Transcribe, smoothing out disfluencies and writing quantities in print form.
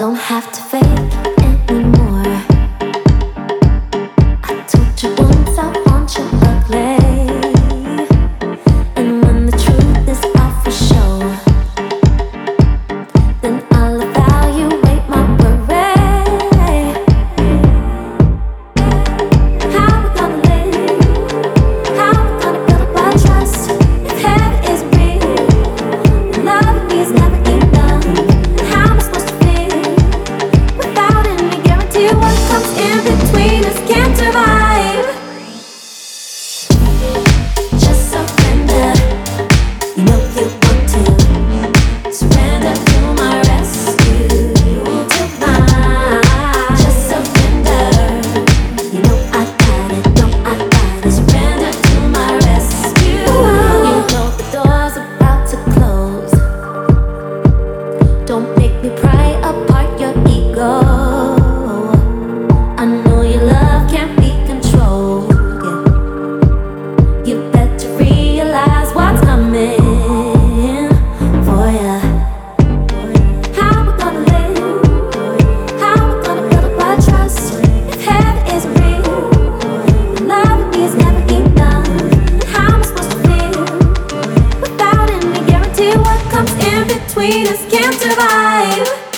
Don't have to fake anymore. I told you once I want you ugly, and when the truth is out for show, then I'll evaluate my worry. How we gonna live? How we gonna build up our trust? If heaven is real, love is never enough. How am I supposed to feel without any guarantee? What comes in between us can't survive. Just surrender. You know you want to surrender to my rescue tonight. Just surrender. You know I got it. No, I got it. Surrender to my rescue. You know the door's about to close. Don't make me pry apart your ego. I know your love can't be controlled. Yeah. You better realize what's coming for ya. How we gonna live? How we gonna build up our trust? If heaven is real, love is never enough. How am I supposed to feel without any guarantee? What comes in between us can't survive.